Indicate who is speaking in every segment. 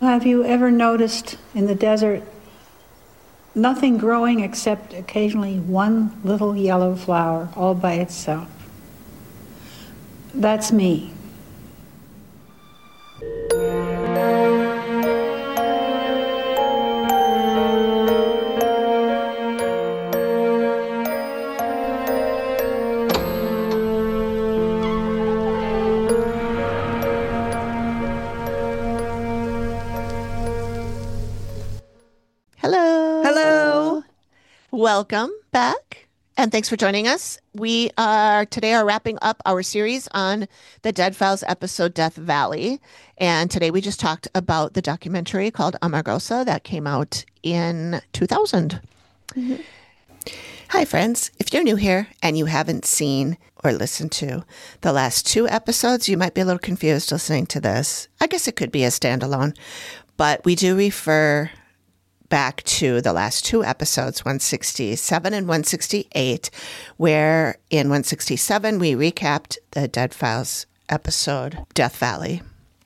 Speaker 1: Have you ever noticed in the desert nothing growing except occasionally one little yellow flower all by itself? That's me.
Speaker 2: Welcome back, and thanks for joining us. We are wrapping up our series on the Dead Files episode Death Valley, and today we just talked about the documentary called Amargosa that came out in 2000.
Speaker 3: Mm-hmm.
Speaker 2: Hi, friends. If you're new here and you haven't seen or listened to the last two episodes, you might be a little confused listening to this. I guess it could be a standalone, but we do refer back to the last two episodes, 167 and 168, where in 167 we recapped the Dead Files episode Death Valley.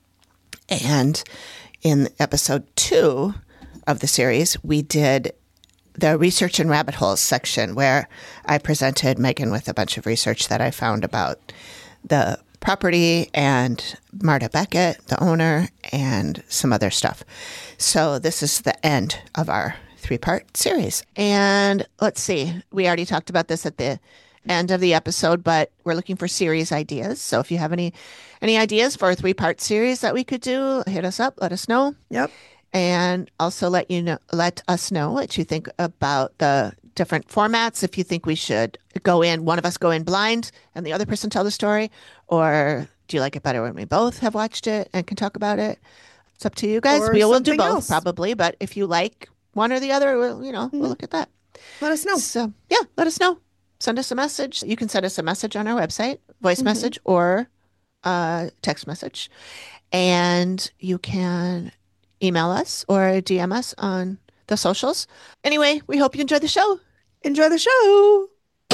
Speaker 2: And in episode 2 of the series, we did the research and rabbit holes section, where I presented Megan with a bunch of research that I found about the property and Marta Beckett, the owner, and some other stuff. So this is the end of our 3-part series. And let's see, we already talked about this at the end of the episode, but we're looking for series ideas. So if you have any ideas for a 3-part series that we could do, hit us up, let us know.
Speaker 3: Yep.
Speaker 2: And also let us know what you think about the different formats. If you think we should one of us go in blind and the other person tell the story, or do you like it better when we both have watched it and can talk about it? It's up to you guys.
Speaker 3: Or
Speaker 2: We will do both
Speaker 3: else.
Speaker 2: Probably, but if you like one or the other, we'll look at that.
Speaker 3: Let us know.
Speaker 2: So yeah, let us know. Send us a message. You can send us a message on our website, voice message or text message. And you can email us or DM us on the socials. Anyway, we hope you enjoy the show.
Speaker 3: Enjoy the show.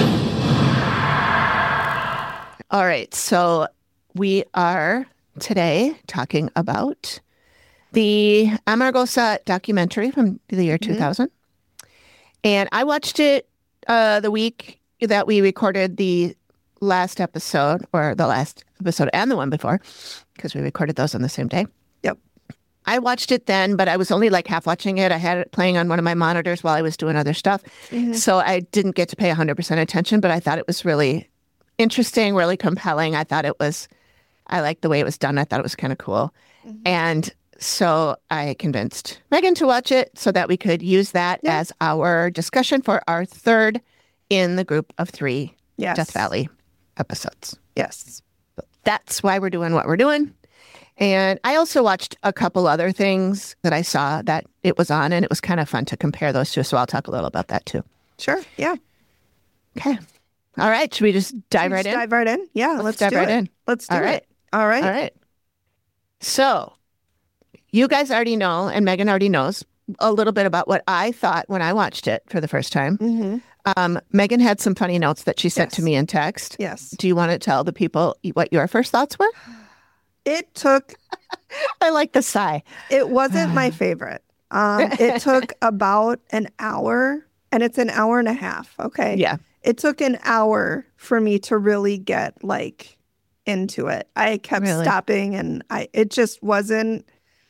Speaker 2: All right. So we are today talking about the Amargosa documentary from the year 2000. And I watched it the week that we recorded the last episode, or the last episode and the one before, because we recorded those on the same day.
Speaker 3: Yep.
Speaker 2: I watched it then, but I was only like half watching it. I had it playing on one of my monitors while I was doing other stuff. So I didn't get to pay 100% attention, but I thought it was really interesting, really compelling. I liked the way it was done. I thought it was kind of cool. And so I convinced Megan to watch it so that we could use that as our discussion for our third in the group of 3 Death Valley episodes.
Speaker 3: Yes.
Speaker 2: That's why we're doing what we're doing. And I also watched a couple other things that I saw that it was on, and it was kind of fun to compare those two. So I'll talk a little about that too.
Speaker 3: Sure. Yeah.
Speaker 2: Okay. All right. Should we just dive right in?
Speaker 3: Dive right in. Yeah. Let's
Speaker 2: dive
Speaker 3: do
Speaker 2: right
Speaker 3: it.
Speaker 2: in.
Speaker 3: Let's do
Speaker 2: All right.
Speaker 3: it. All right.
Speaker 2: All right. So you guys already know, and Megan already knows a little bit about what I thought when I watched it for the first time. Megan had some funny notes that she sent to me in text.
Speaker 3: Yes.
Speaker 2: Do you want to tell the people what your first thoughts were?
Speaker 3: It took...
Speaker 2: I like the sigh.
Speaker 3: It wasn't my favorite. It took about an hour, and it's an hour and a half. Okay.
Speaker 2: Yeah.
Speaker 3: It took an hour for me to really get into it. I kept stopping, and it just wasn't,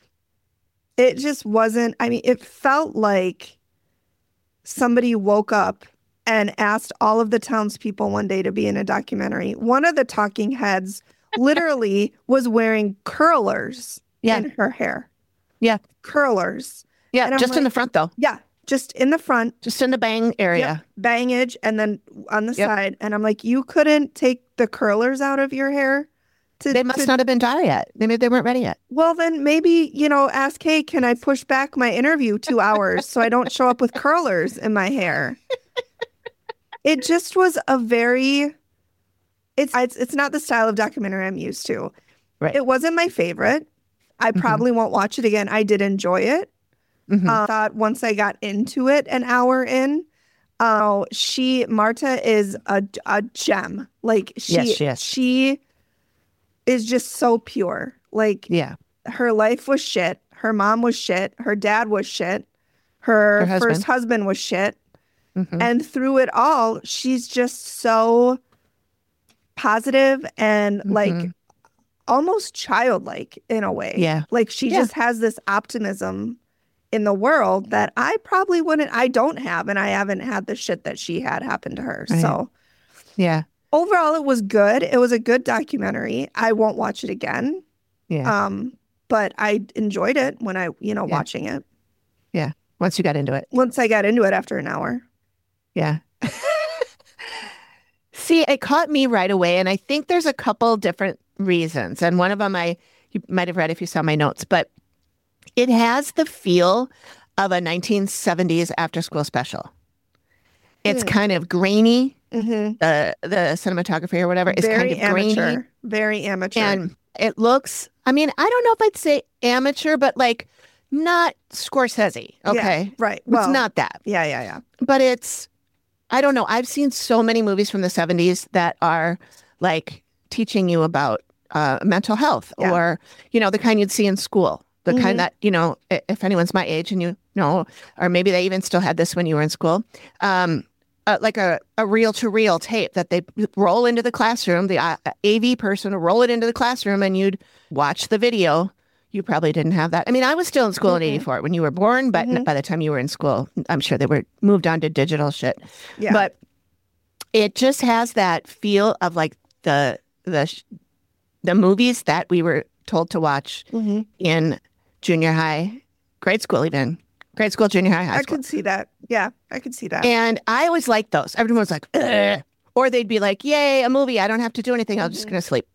Speaker 3: I mean, it felt like somebody woke up and asked all of the townspeople one day to be in a documentary. One of the talking heads literally was wearing curlers in her hair.
Speaker 2: Yeah.
Speaker 3: Curlers.
Speaker 2: Yeah, just in the front, though.
Speaker 3: Yeah, just in the front.
Speaker 2: Just in the bang area.
Speaker 3: Yep, bangage, and then on the side. And I'm like, you couldn't take the curlers out of your hair?
Speaker 2: They must not have been done yet. Maybe they weren't ready yet.
Speaker 3: Well, then maybe, ask, hey, can I push back my interview 2 hours so I don't show up with curlers in my hair? It just was a very... It's not the style of documentary I'm used to.
Speaker 2: Right.
Speaker 3: It wasn't my favorite. I probably won't watch it again. I did enjoy it. I thought once I got into it an hour in, Marta is a gem. She is just so pure. Her life was shit. Her mom was shit. Her dad was shit. Her first husband was shit.
Speaker 2: Mm-hmm.
Speaker 3: And through it all, she's just so positive and like almost childlike in a way.
Speaker 2: Yeah.
Speaker 3: Like she just has this optimism in the world that I probably I don't have, and I haven't had the shit that she had happen to her.
Speaker 2: Right.
Speaker 3: So
Speaker 2: yeah.
Speaker 3: Overall, it was good. It was a good documentary. I won't watch it again.
Speaker 2: Yeah.
Speaker 3: But I enjoyed it when watching it.
Speaker 2: Yeah. Once you got into it.
Speaker 3: Once I got into it after an hour.
Speaker 2: Yeah. See, it caught me right away. And I think there's a couple different reasons. And one of them you might have read if you saw my notes, but it has the feel of a 1970s after school special. It's kind of grainy.
Speaker 3: Mm-hmm.
Speaker 2: The cinematography or whatever is kind of grainy.
Speaker 3: Very amateur.
Speaker 2: And it looks, I mean, I don't know if I'd say amateur, but like not Scorsese. Okay.
Speaker 3: Yeah, right.
Speaker 2: Well, it's not that.
Speaker 3: Yeah.
Speaker 2: But it's, I don't know. I've seen so many movies from the 70s that are like teaching you about mental health or, the kind you'd see in school. The kind that, if anyone's my age and you know, or maybe they even still had this when you were in school, like a reel-to-reel tape that they roll into the classroom, the AV person would roll it into the classroom and you'd watch the video. You probably didn't have that. I mean, I was still in school in 84 when you were born, but by the time you were in school, I'm sure they were moved on to digital shit.
Speaker 3: Yeah.
Speaker 2: But it just has that feel of like the movies that we were told to watch in junior high, grade school even. Grade school, junior high, high school.
Speaker 3: I could see that. Yeah, I could see that.
Speaker 2: And I always liked those. Everyone was like, ugh. Or they'd be like, yay, a movie. I don't have to do anything. I'm just going to sleep.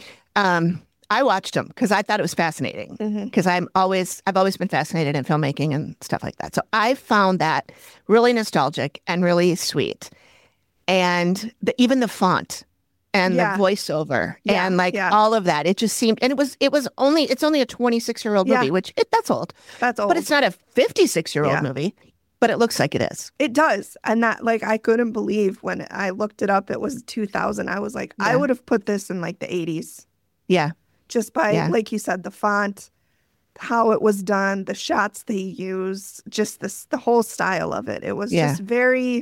Speaker 2: I watched them because I thought it was fascinating because I've always been fascinated in filmmaking and stuff like that. So I found that really nostalgic and really sweet. And even the font and the voiceover and all of that, it just seemed, and it's only a 26-year-old movie, which that's old.
Speaker 3: That's old.
Speaker 2: But it's not a 56-year-old movie, but it looks like it is.
Speaker 3: It does. And that, like, I couldn't believe when I looked it up, it was 2000. I was like, I would have put this in like the 80s.
Speaker 2: Yeah.
Speaker 3: Just by, like you said, the font, how it was done, the shots they used, just the whole style of it. It was just very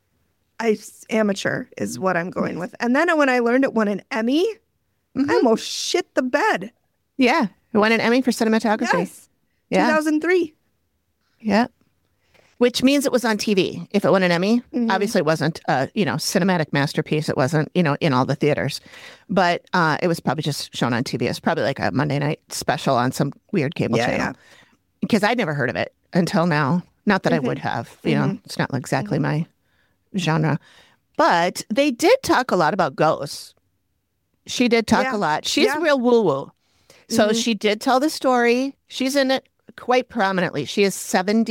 Speaker 3: amateur is what I'm going with. And then when I learned it won an Emmy, I almost shit the bed.
Speaker 2: Yeah. It won an Emmy for cinematography.
Speaker 3: Yes. 2003.
Speaker 2: Yeah. Which means it was on TV. If it won an Emmy, obviously it wasn't a, cinematic masterpiece. It wasn't, in all the theaters. But it was probably just shown on TV. It's probably like a Monday night special on some weird cable channel. Yeah. Because I'd never heard of it until now. Not that I would have. It's not exactly my genre. But they did talk a lot about ghosts. She did talk a lot. She's real woo-woo. So she did tell the story. She's in it quite prominently. She is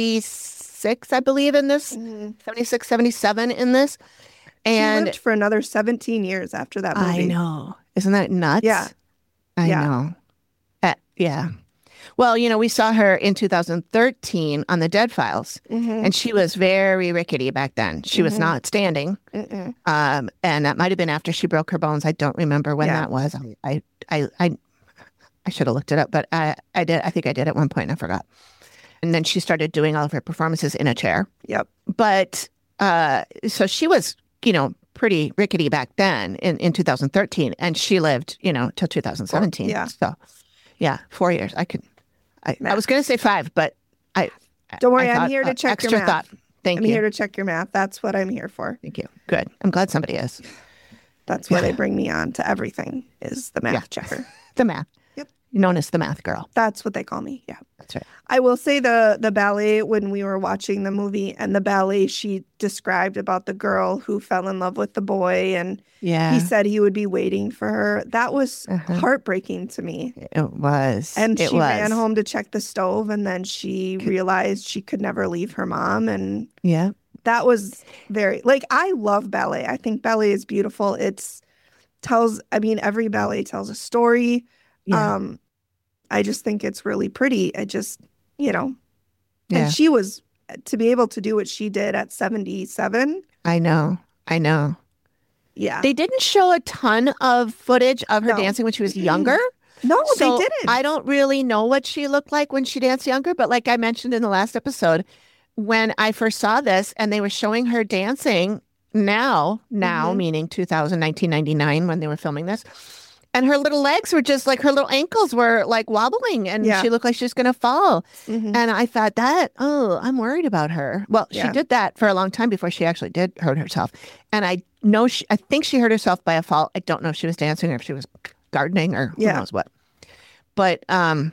Speaker 2: 76, I believe, in this. 76, 77 in this. And
Speaker 3: she lived for another 17 years after that movie.
Speaker 2: I know. Isn't that nuts?
Speaker 3: Yeah.
Speaker 2: I know. Yeah. Well, we saw her in 2013 on the Dead Files, and she was very rickety back then. She was not standing, and that might have been after she broke her bones. I don't remember when that was. I should have looked it up, but I did. I think I did at one point, and I forgot. And then she started doing all of her performances in a chair.
Speaker 3: Yep.
Speaker 2: But so she was, pretty rickety back then in 2013, and she lived, till 2017.
Speaker 3: Yeah.
Speaker 2: So, 4 years. I was going to say 5, but
Speaker 3: don't worry. I'm here to check
Speaker 2: extra
Speaker 3: your math.
Speaker 2: Thought. Thank you.
Speaker 3: I'm here to check your math. That's what I'm here for.
Speaker 2: Thank you. Good. I'm glad somebody is.
Speaker 3: That's why they bring me on to everything is the math checker.
Speaker 2: The math.
Speaker 3: Yep.
Speaker 2: Known as the math girl.
Speaker 3: That's what they call me. Yeah.
Speaker 2: That's right.
Speaker 3: I will say the ballet, when we were watching the movie and the ballet she described about the girl who fell in love with the boy and he said he would be waiting for her. That was heartbreaking to me.
Speaker 2: It was.
Speaker 3: And she ran home to check the stove and then she realized she could never leave her mom. And that was I love ballet. I think ballet is beautiful. Every ballet tells a story. Yeah. I just think it's really pretty. And she was, to be able to do what she did at 77.
Speaker 2: I know.
Speaker 3: Yeah.
Speaker 2: They didn't show a ton of footage of her dancing when she was younger.
Speaker 3: No,
Speaker 2: So
Speaker 3: they didn't.
Speaker 2: I don't really know what she looked like when she danced younger, but like I mentioned in the last episode, when I first saw this and they were showing her dancing now, meaning 1999 when they were filming this, and her little legs were just like her little ankles were like wobbling and
Speaker 3: Yeah.
Speaker 2: she looked like she was going to fall.
Speaker 3: Mhm.
Speaker 2: And I thought I'm worried about her. Well, she
Speaker 3: Yeah.
Speaker 2: did that for a long time before she actually did hurt herself. And I think she hurt herself by a fall. I don't know if she was dancing or if she was gardening or who
Speaker 3: Yeah.
Speaker 2: knows what. But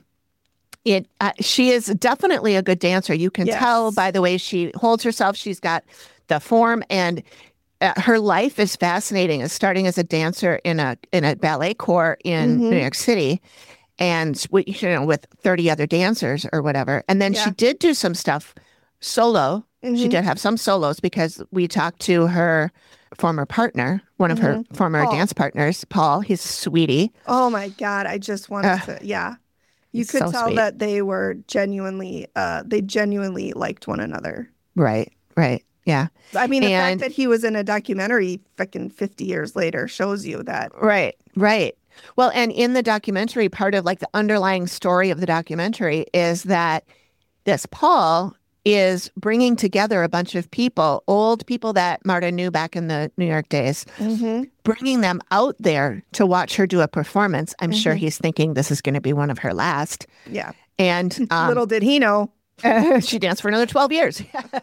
Speaker 2: she is definitely a good dancer. You can
Speaker 3: Yes.
Speaker 2: tell by the way she holds herself. She's got the form, and her life is fascinating. As starting as a dancer in a ballet corps in New York City, and with 30 other dancers or whatever. And then she did do some stuff solo. She did have some solos because we talked to her former partner, one of her former
Speaker 3: Paul.
Speaker 2: dance partners, Paul. He's a sweetie.
Speaker 3: Oh my God. I just wanted to, You
Speaker 2: He's
Speaker 3: could
Speaker 2: so
Speaker 3: tell
Speaker 2: sweet.
Speaker 3: that they were genuinely, they genuinely liked one another.
Speaker 2: Right. Yeah.
Speaker 3: I mean, the
Speaker 2: And-
Speaker 3: fact that he was in a documentary fucking 50 years later shows you that.
Speaker 2: Right. Well, and in the documentary, part of like the underlying story of the documentary is that this Paul is bringing together a bunch of people, old people that Marta knew back in the New York days, bringing them out there to watch her do a performance. I'm sure he's thinking this is going to be one of her last.
Speaker 3: Yeah.
Speaker 2: And
Speaker 3: Little did he know.
Speaker 2: she danced for another 12 years.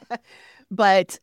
Speaker 2: But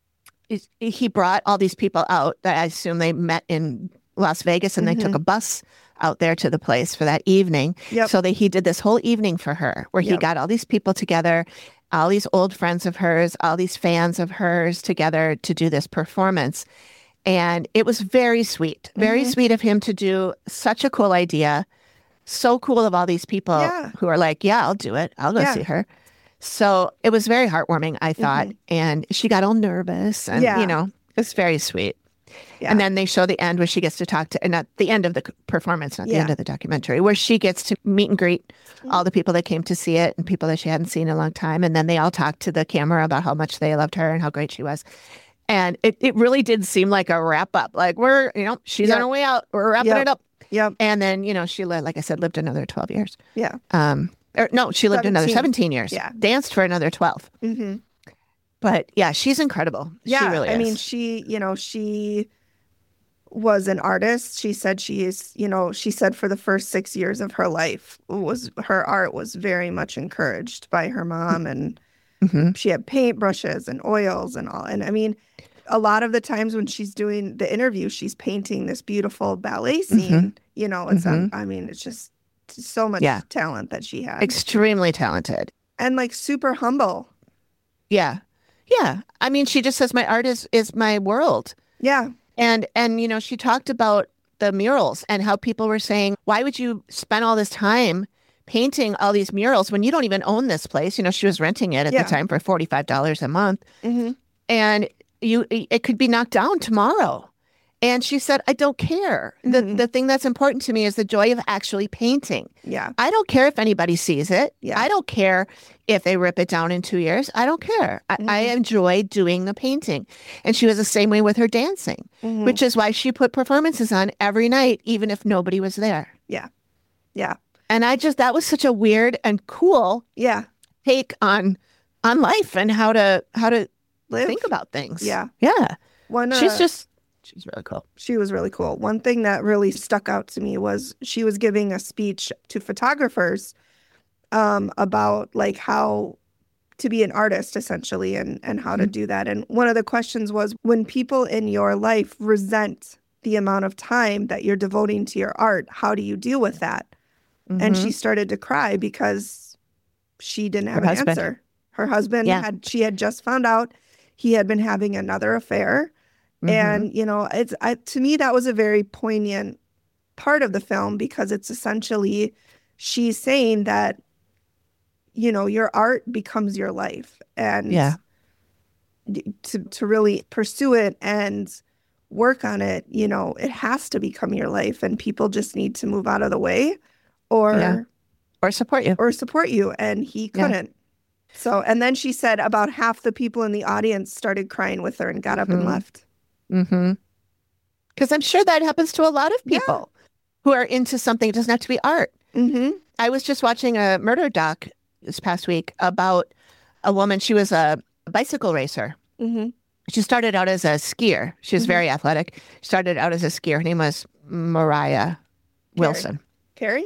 Speaker 2: he brought all these people out that I assume they met in Las Vegas and they took a bus out there to the place for that evening.
Speaker 3: Yep.
Speaker 2: So he did this whole evening for her where he
Speaker 3: Yep.
Speaker 2: got all these people together, all these old friends of hers, all these fans of hers together to do this performance. And it was very sweet, very sweet of him to do such a cool idea. So cool of all these people who are like, yeah, I'll do it. I'll go see her. So it was very heartwarming, I thought. And she got all nervous and, it's very sweet.
Speaker 3: Yeah.
Speaker 2: And then they show the end where she gets to talk to, and not the end of the performance, not the end of the documentary, where she gets to meet and greet all the people that came to see it and people that she hadn't seen in a long time. And then they all talk to the camera about how much they loved her and how great she was. And it really did seem like a wrap up. Like she's on her way out. We're wrapping it up.
Speaker 3: Yep.
Speaker 2: And then, she like I said, lived another 12 years.
Speaker 3: Yeah.
Speaker 2: She lived another 17 years.
Speaker 3: Yeah.
Speaker 2: Danced for another 12.
Speaker 3: Mm-hmm.
Speaker 2: But yeah, she's incredible.
Speaker 3: Yeah.
Speaker 2: She really is.
Speaker 3: I mean, she was an artist. She said she said for the first 6 years of her life her art was very much encouraged by her mom, and she had paintbrushes and oils and all. And I mean, a lot of the times when she's doing the interview, she's painting this beautiful ballet scene. It's I mean, it's just so much talent that she had.
Speaker 2: Extremely talented.
Speaker 3: And like super humble.
Speaker 2: Yeah. I mean, she just says my art is my world.
Speaker 3: Yeah.
Speaker 2: And she talked about the murals and how people were saying, why would you spend all this time painting all these murals when you don't even own this place? She was renting it at the time for $45 a month. And it could be knocked down tomorrow. And she said, I don't care. The thing that's important to me is the joy of actually painting.
Speaker 3: Yeah.
Speaker 2: I don't care if anybody sees it.
Speaker 3: Yeah.
Speaker 2: I don't care if they rip it down in 2 years. I don't care. I enjoy doing the painting. And she was the same way with her dancing, which is why she put performances on every night, even if nobody was there.
Speaker 3: Yeah. Yeah.
Speaker 2: And that was such a weird and cool take on life and how to
Speaker 3: Live.
Speaker 2: think about things.
Speaker 3: Yeah.
Speaker 2: Yeah. She's really cool.
Speaker 3: She was really cool. One thing that really stuck out to me was she was giving a speech to photographers about like how to be an artist essentially and how to do that. And one of the questions was, when people in your life resent the amount of time that you're devoting to your art, how do you deal with that? And she started to cry because she didn't have an answer. Her husband she had just found out he had been having another affair. And, to me, that was a very poignant part of the film, because it's essentially she's saying that, your art becomes your life, and to really pursue it and work on it, it has to become your life, and people just need to move out of the way or
Speaker 2: support you.
Speaker 3: And he couldn't. So, and then she said about half the people in the audience started crying with her and got up and left.
Speaker 2: Because I'm sure that happens to a lot of people. who are into something. It doesn't have to be art.
Speaker 3: Mm-hmm.
Speaker 2: I was just watching a murder doc this past week about a woman. She was a bicycle racer.
Speaker 3: Mm-hmm.
Speaker 2: She started out as a skier. She was very athletic. She started out as a skier. Her name was Mariah Wilson.
Speaker 3: Carrie?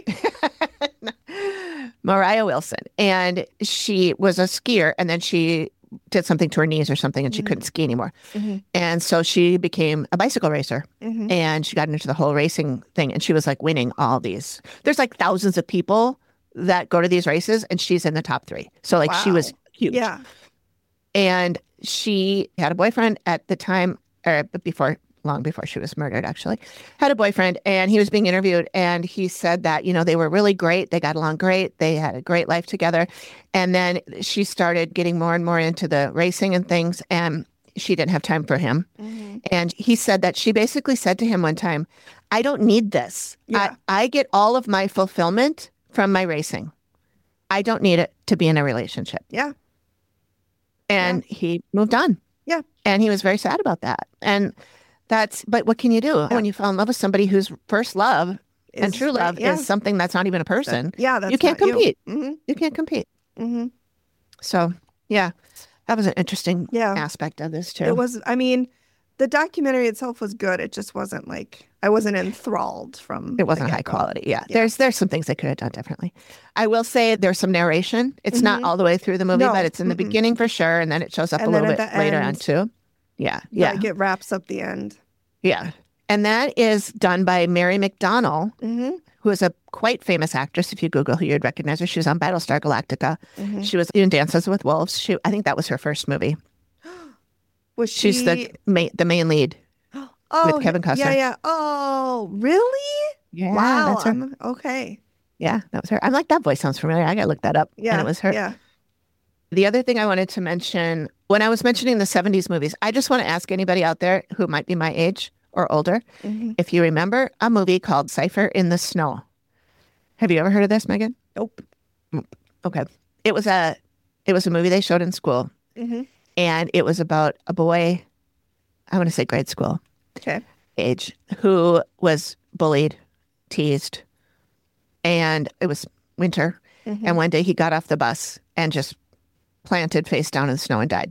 Speaker 2: Mariah Wilson. And she was a skier, and then she did something to her knees or something, and she couldn't ski anymore.
Speaker 3: Mm-hmm.
Speaker 2: And so she became a bicycle racer,
Speaker 3: Mm-hmm.
Speaker 2: and she got into the whole racing thing, and she was like winning all these. There's like thousands of people that go to these races, and she's in the top 3. So like she was huge.
Speaker 3: Yeah.
Speaker 2: And she had a boyfriend at the time, or long before she was murdered, actually, had a boyfriend, and he was being interviewed, and he said that, they were really great. They got along great. They had a great life together. And then she started getting more and more into the racing and things, and she didn't have time for him.
Speaker 3: Mm-hmm.
Speaker 2: And he said that she basically said to him one time, I don't need this.
Speaker 3: Yeah.
Speaker 2: I get all of my fulfillment from my racing. I don't need it to be in a relationship.
Speaker 3: Yeah.
Speaker 2: And he moved on.
Speaker 3: Yeah.
Speaker 2: And he was very sad about that. And but what can you do when you fall in love with somebody whose first love and true love is something that's not even a person?
Speaker 3: That's
Speaker 2: you can't
Speaker 3: not
Speaker 2: compete.
Speaker 3: You. Mm-hmm.
Speaker 2: You can't compete.
Speaker 3: Mm-hmm.
Speaker 2: So, yeah, that was an interesting
Speaker 3: Yeah.
Speaker 2: aspect of this, too.
Speaker 3: It was, the documentary itself was good. It just wasn't like, I wasn't enthralled from.
Speaker 2: It wasn't
Speaker 3: the
Speaker 2: high
Speaker 3: get-go.
Speaker 2: quality. Yeah. There's some things they could have done differently. I will say there's some narration. It's not all the way through the movie,
Speaker 3: No.
Speaker 2: but it's in the beginning for sure. And then it shows up
Speaker 3: And
Speaker 2: a
Speaker 3: then
Speaker 2: little
Speaker 3: at
Speaker 2: bit
Speaker 3: the
Speaker 2: later
Speaker 3: end,
Speaker 2: on, too. Yeah.
Speaker 3: Yeah.
Speaker 2: Yeah.
Speaker 3: Like it wraps up the end.
Speaker 2: Yeah. And that is done by Mary McDonnell,
Speaker 3: Mm-hmm.
Speaker 2: who is a quite famous actress. If you Google her, you'd recognize her. She was on Battlestar Galactica.
Speaker 3: Mm-hmm.
Speaker 2: She was in Dances with Wolves. I think that was her first movie.
Speaker 3: Was she?
Speaker 2: She's the main lead with Kevin Costner.
Speaker 3: Yeah, yeah. Oh, really?
Speaker 2: Yeah,
Speaker 3: Wow.
Speaker 2: that's her.
Speaker 3: Okay.
Speaker 2: Yeah, that was her. I'm like, that voice sounds familiar. I got to look that up.
Speaker 3: Yeah.
Speaker 2: And it was her.
Speaker 3: Yeah.
Speaker 2: The other thing I wanted to mention, when I was mentioning the 70s movies, I just want to ask anybody out there who might be my age or older,
Speaker 3: Mm-hmm.
Speaker 2: if you remember a movie called Cypher in the Snow. Have you ever heard of this, Megan?
Speaker 3: Nope.
Speaker 2: Okay. It was a movie they showed in school,
Speaker 3: Mm-hmm.
Speaker 2: and it was about a boy, I want to say grade school
Speaker 3: Okay.
Speaker 2: age, who was bullied, teased, and it was winter.
Speaker 3: Mm-hmm.
Speaker 2: And one day he got off the bus and just planted face down in the snow and died.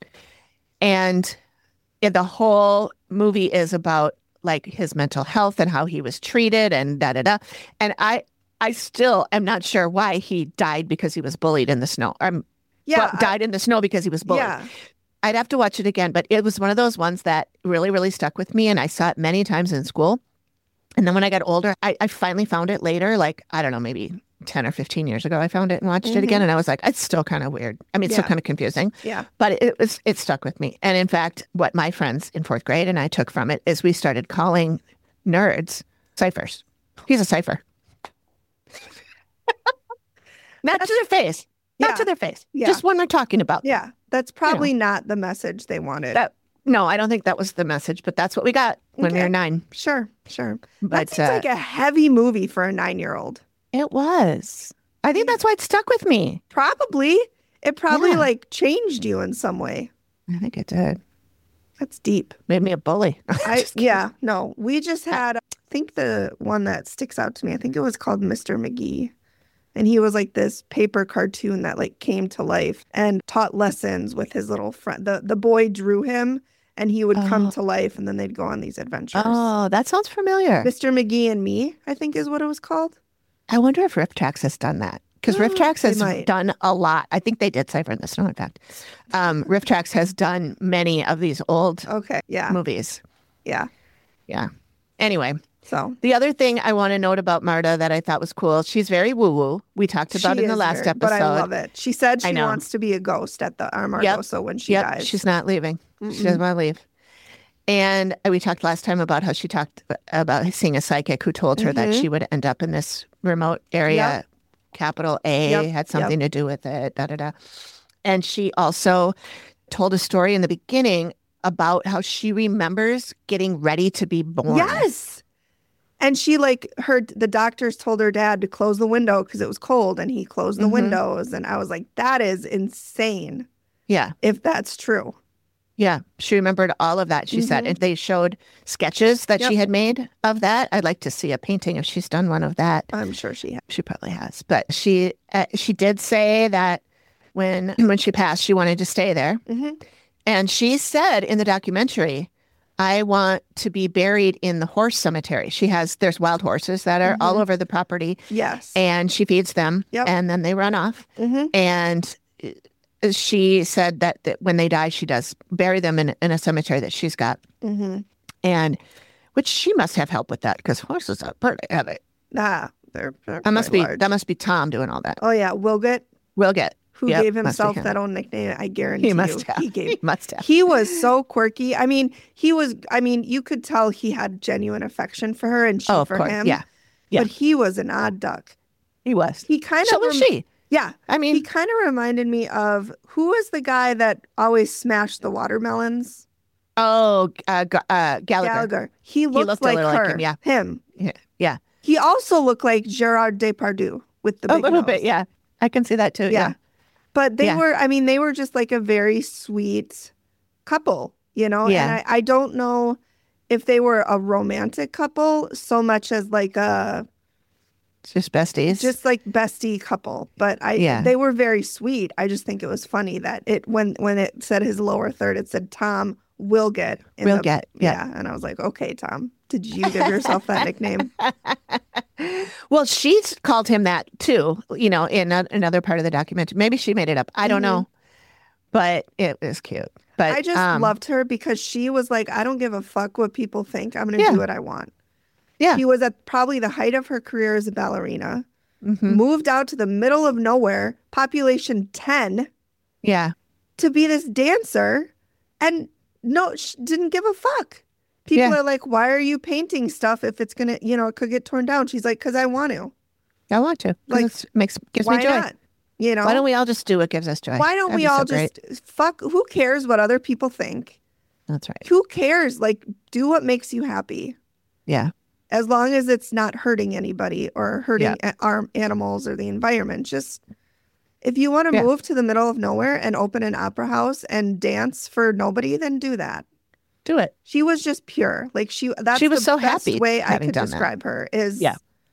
Speaker 2: And the whole movie is about like his mental health and how he was treated and da-da-da. And I still am not sure why he died because he was bullied in the snow. Died in the snow because he was bullied.
Speaker 3: Yeah.
Speaker 2: I'd have to watch it again, but it was one of those ones that really, really stuck with me. And I saw it many times in school. And then when I got older, I finally found it later, like, I don't know, maybe 10 or 15 years ago, I found it and watched it again. And I was like, it's still kind of weird. I mean, it's still kind of confusing.
Speaker 3: Yeah.
Speaker 2: But it stuck with me. And in fact, what my friends in 4th grade and I took from it is we started calling nerds ciphers. He's a cipher. Not to their face. Not to their face.
Speaker 3: Yeah.
Speaker 2: Just when they're talking about them.
Speaker 3: Yeah. That's probably not the message they wanted.
Speaker 2: No, I don't think that was the message, but that's what we got when we were 9.
Speaker 3: Sure. Sure.
Speaker 2: But
Speaker 3: That seems like a heavy movie for a 9-year-old.
Speaker 2: it was. I think that's why it stuck with me.
Speaker 3: Probably. It probably
Speaker 2: Yeah.
Speaker 3: like changed you in some way.
Speaker 2: I think it did.
Speaker 3: That's deep.
Speaker 2: Made me a bully.
Speaker 3: No, we just had, I think the one that sticks out to me, I think it was called Mr. McGee. And he was like this paper cartoon that like came to life and taught lessons with his little friend. The boy drew him and he would come to life and then they'd go on these adventures.
Speaker 2: Oh, that sounds familiar.
Speaker 3: Mr. McGee and Me, I think is what it was called.
Speaker 2: I wonder if RiffTrax has done that. Because RiffTrax has
Speaker 3: might.
Speaker 2: done a lot. I think they did Cypher in the Snow, in fact. RiffTrax has done many of these old
Speaker 3: Okay. Yeah.
Speaker 2: movies.
Speaker 3: Yeah.
Speaker 2: Yeah. Anyway,
Speaker 3: So
Speaker 2: the other thing I want to note about Marta that I thought was cool, she's very woo-woo. We talked about
Speaker 3: she
Speaker 2: in the
Speaker 3: is
Speaker 2: last
Speaker 3: very-
Speaker 2: episode.
Speaker 3: But I love it. She said
Speaker 2: I
Speaker 3: she
Speaker 2: know.
Speaker 3: wants to be a ghost at the Amargosa when she dies.
Speaker 2: She's not leaving. She doesn't want to leave. And we talked last time about how she talked about seeing a psychic who told her that she would end up in this remote area.
Speaker 3: Yep.
Speaker 2: Capital A
Speaker 3: Yep.
Speaker 2: had something to do with it, da-da-da. And she also told a story in the beginning about how she remembers getting ready to be born.
Speaker 3: Yes. And she like heard the doctors told her dad to close the window because it was cold and he closed the windows. And I was like, that is insane
Speaker 2: Yeah.
Speaker 3: if that's true.
Speaker 2: Yeah, she remembered all of that, she said. And they showed sketches that she had made of that. I'd like to see a painting if she's done one of that.
Speaker 3: I'm sure she has.
Speaker 2: She probably has. But she did say that when she passed, she wanted to stay there. And she said in the documentary, I want to be buried in the horse cemetery. There's wild horses that are all over the property.
Speaker 3: Yes.
Speaker 2: And she feeds them and then they run off. And she said that when they die, she does bury them in a cemetery that she's got. And which she must have help with that because horses are pretty heavy.
Speaker 3: They're
Speaker 2: that must be Tom doing all that.
Speaker 3: Oh yeah, Wilgett.
Speaker 2: Who
Speaker 3: gave himself that own nickname? I guarantee
Speaker 2: he must have.
Speaker 3: He
Speaker 2: must have.
Speaker 3: He was so quirky. I mean, you could tell he had genuine affection for her and she for
Speaker 2: course.
Speaker 3: him.
Speaker 2: Yeah.
Speaker 3: But he was an odd duck.
Speaker 2: He was.
Speaker 3: He kind of.
Speaker 2: So was she.
Speaker 3: Yeah.
Speaker 2: I mean,
Speaker 3: he kind of reminded me of who was the guy that always smashed the watermelons?
Speaker 2: Oh, Gallagher.
Speaker 3: He looked like
Speaker 2: a little
Speaker 3: her.
Speaker 2: like him. Yeah.
Speaker 3: Him.
Speaker 2: Yeah.
Speaker 3: He also looked like Gerard Depardieu with the big
Speaker 2: a little
Speaker 3: nose.
Speaker 2: bit. Yeah. I can see that too. Yeah.
Speaker 3: But they were just like a very sweet couple,
Speaker 2: Yeah.
Speaker 3: And I don't know if they were a romantic couple so much as like
Speaker 2: just besties.
Speaker 3: Just like bestie couple. But they were very sweet. I just think it was funny that when it said his lower third, it said Tom Wilgett.
Speaker 2: Yeah.
Speaker 3: And I was like, okay, Tom, did you give yourself that nickname?
Speaker 2: Well, she's called him that too, in another part of the documentary. Maybe she made it up. I don't know. But it was cute. But
Speaker 3: I just loved her because she was like, I don't give a fuck what people think. I'm going to do what I want.
Speaker 2: Yeah.
Speaker 3: She was at probably the height of her career as a ballerina. Moved out to the middle of nowhere, population 10.
Speaker 2: Yeah.
Speaker 3: To be this dancer. And no, she didn't give a fuck. People are like, why are you painting stuff if it's going to, it could get torn down? She's like, because I want to.
Speaker 2: I want to. Like, gives me joy.
Speaker 3: Not?
Speaker 2: Why don't we all just do what gives us joy?
Speaker 3: Why don't we all just fuck? Who cares what other people think?
Speaker 2: That's right.
Speaker 3: Who cares? Like, do what makes you happy.
Speaker 2: Yeah.
Speaker 3: As long as it's not hurting anybody or hurting our animals or the environment. Just if you want to move to the middle of nowhere and open an opera house and dance for nobody, then do that.
Speaker 2: Do it.
Speaker 3: She was just pure. Like she was
Speaker 2: the
Speaker 3: so
Speaker 2: best
Speaker 3: happy way I could describe her is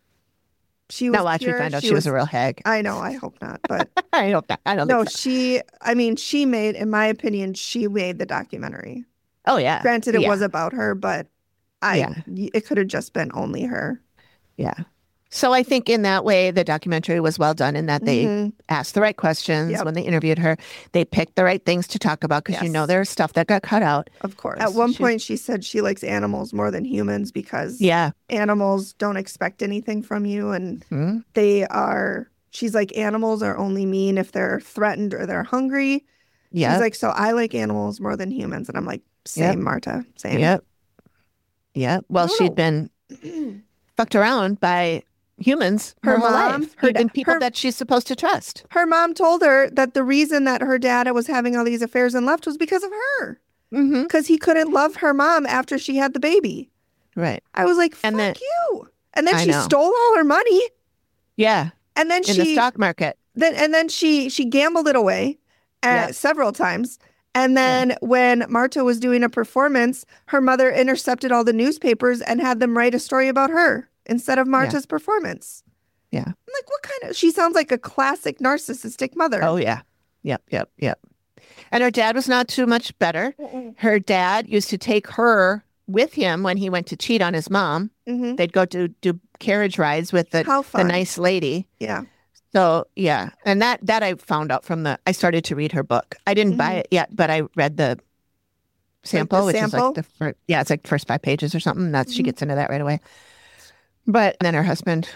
Speaker 3: she was
Speaker 2: now watch
Speaker 3: pure.
Speaker 2: me find out she was a real hag.
Speaker 3: I know, I hope not, but
Speaker 2: I hope not. I don't
Speaker 3: no,
Speaker 2: think so.
Speaker 3: she made, in my opinion, she made the documentary.
Speaker 2: Oh yeah.
Speaker 3: Granted it was about her, but it could have just been only her.
Speaker 2: Yeah. So I think in that way, the documentary was well done in that they asked the right questions when they interviewed her. They picked the right things to talk about because there's stuff that got cut out.
Speaker 3: Of course. At one point, she said she likes animals more than humans because animals don't expect anything from you. And she's like, animals are only mean if they're threatened or they're hungry. Yeah. She's like, so I like animals more than humans. And I'm like, same, Marta, same.
Speaker 2: Yep. Yeah. Well, she'd been fucked around by humans her whole
Speaker 3: mom,
Speaker 2: life, even people that she's supposed to trust.
Speaker 3: Her mom told her that the reason that her dad was having all these affairs and left was because of her. Because he couldn't love her mom after she had the baby.
Speaker 2: Right.
Speaker 3: I was like, fuck you. And then she stole all her money.
Speaker 2: Yeah.
Speaker 3: And then
Speaker 2: in the stock market.
Speaker 3: Then she gambled it away several times. And then when Marta was doing a performance, her mother intercepted all the newspapers and had them write a story about her instead of Marta's performance.
Speaker 2: Yeah.
Speaker 3: I'm like, what kind of... She sounds like a classic narcissistic mother.
Speaker 2: Oh, yeah. Yep. And her dad was not too much better. Her dad used to take her with him when he went to cheat on his mom. They'd go to do carriage rides with the nice lady.
Speaker 3: Yeah.
Speaker 2: So, yeah. And that I found out from I started to read her book. I didn't buy it yet, but I read the sample, which is like it's like the first 5 pages or something. She gets into that right away. But then her husband,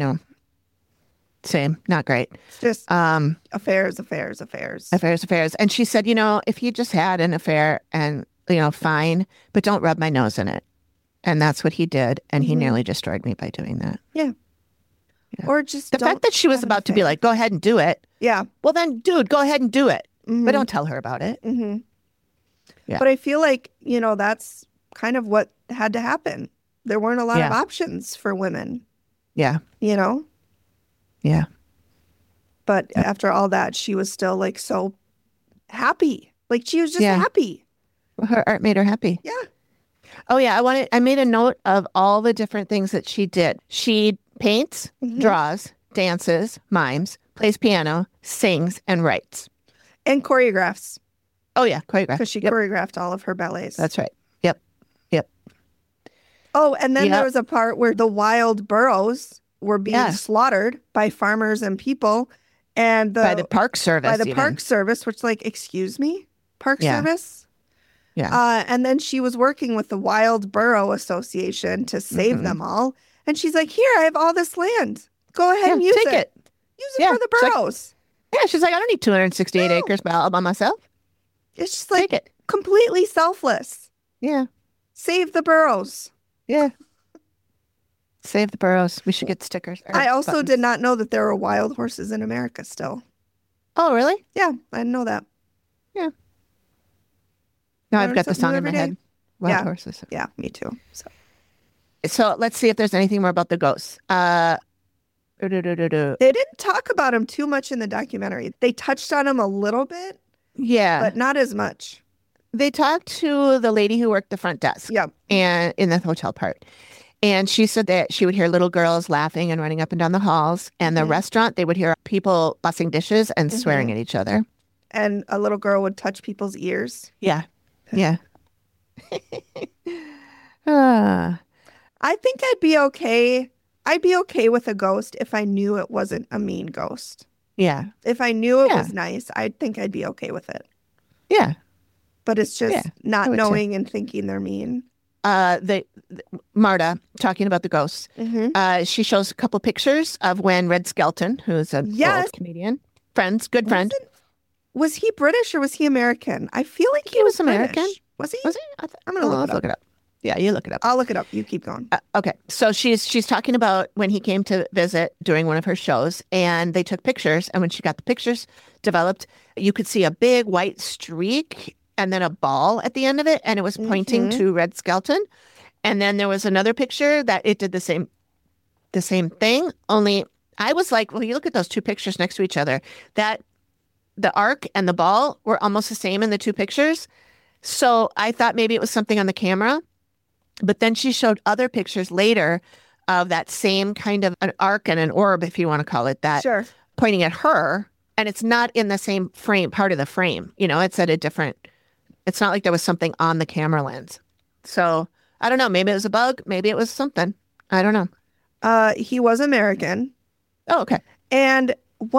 Speaker 2: same, not great.
Speaker 3: Just affairs.
Speaker 2: And she said, if you just had an affair and, fine, but don't rub my nose in it. And that's what he did. And he nearly destroyed me by doing that.
Speaker 3: Yeah. Or just
Speaker 2: the fact that she was about to be like, go ahead and do it.
Speaker 3: Yeah.
Speaker 2: Well, then, dude, go ahead and do it. But don't tell her about it.
Speaker 3: Yeah. But I feel like, that's kind of what had to happen. There weren't a lot of options for women.
Speaker 2: Yeah. Yeah.
Speaker 3: But after all that, she was still like so happy. Like she was just happy.
Speaker 2: Her art made her happy.
Speaker 3: Yeah.
Speaker 2: Oh yeah, I made a note of all the different things that she did. She paints, draws, dances, mimes, plays piano, sings, and writes.
Speaker 3: And choreographs.
Speaker 2: Oh yeah, choreograph.
Speaker 3: Because she choreographed all of her ballets.
Speaker 2: That's right. Yep. Yep.
Speaker 3: Oh, and then there was a part where the wild burros were being slaughtered by farmers and people. And
Speaker 2: by the Park Service.
Speaker 3: By the Park Service, which like, excuse me? Park Service?
Speaker 2: Yeah.
Speaker 3: And then she was working with the Wild Burro Association to save them all. And she's like, here, I have all this land. Go ahead and use it. Use it for the burros.
Speaker 2: She's like, I don't need 268 acres all by myself.
Speaker 3: It's just like completely selfless.
Speaker 2: Yeah.
Speaker 3: Save the burros.
Speaker 2: Yeah. Save the burros. We should get stickers.
Speaker 3: I also did not know that there were wild horses in America still.
Speaker 2: Oh, really?
Speaker 3: Yeah, I didn't know that.
Speaker 2: Yeah. Now I've got the song in my head. Wild horses.
Speaker 3: Yeah, me too.
Speaker 2: So let's see if there's anything more about the ghosts.
Speaker 3: They didn't talk about him too much in the documentary. They touched on him a little bit.
Speaker 2: Yeah.
Speaker 3: But not as much.
Speaker 2: They talked to the lady who worked the front desk.
Speaker 3: Yeah.
Speaker 2: And in the hotel part. And she said that she would hear little girls laughing and running up and down the halls. And the restaurant, they would hear people bussing dishes and swearing at each other.
Speaker 3: And a little girl would touch people's ears.
Speaker 2: Yeah. Yeah.
Speaker 3: I think I'd be okay. I'd be okay with a ghost if I knew it wasn't a mean ghost.
Speaker 2: Yeah.
Speaker 3: If I knew it was nice, I think I'd be okay with it.
Speaker 2: Yeah.
Speaker 3: But it's just not knowing and thinking they're mean.
Speaker 2: Marta, talking about the ghosts, she shows a couple pictures of when Red Skelton, who's an old comedian, good friend.
Speaker 3: Was he British or was he American? I feel like he was
Speaker 2: American.
Speaker 3: British. Was he?
Speaker 2: I'm going to look it up. Yeah, you look it up.
Speaker 3: I'll look it up. You keep going.
Speaker 2: Okay. So she's talking about when he came to visit during one of her shows, and they took pictures. And when she got the pictures developed, you could see a big white streak and then a ball at the end of it, and it was pointing to Red Skelton. And then there was another picture that it did the same thing. Only I was like, well, you look at those two pictures next to each other. That the arc and the ball were almost the same in the two pictures. So I thought maybe it was something on the camera. But then she showed other pictures later of that same kind of an arc and an orb, if you want to call it that, pointing at her. And it's not in the same part of the frame. You know, it's at a different, it's not like there was something on the camera lens. So I don't know. Maybe it was a bug. Maybe it was something. I don't know.
Speaker 3: He was American.
Speaker 2: Oh, okay.
Speaker 3: And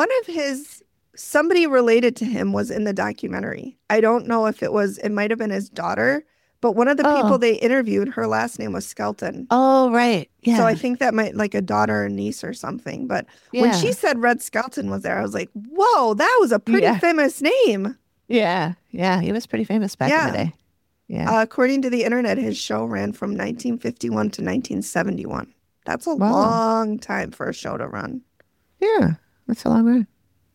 Speaker 3: somebody related to him was in the documentary. I don't know if it might have been his daughter. But one of the people they interviewed, her last name was Skelton.
Speaker 2: Oh, right. Yeah.
Speaker 3: So I think that might like a daughter or niece or something. But when she said Red Skelton was there, I was like, whoa, that was a pretty famous name.
Speaker 2: Yeah. Yeah. He was pretty famous back in the day. Yeah.
Speaker 3: According to the internet, his show ran from 1951 to 1971. That's a long time for a show to run.
Speaker 2: Yeah. That's a long run.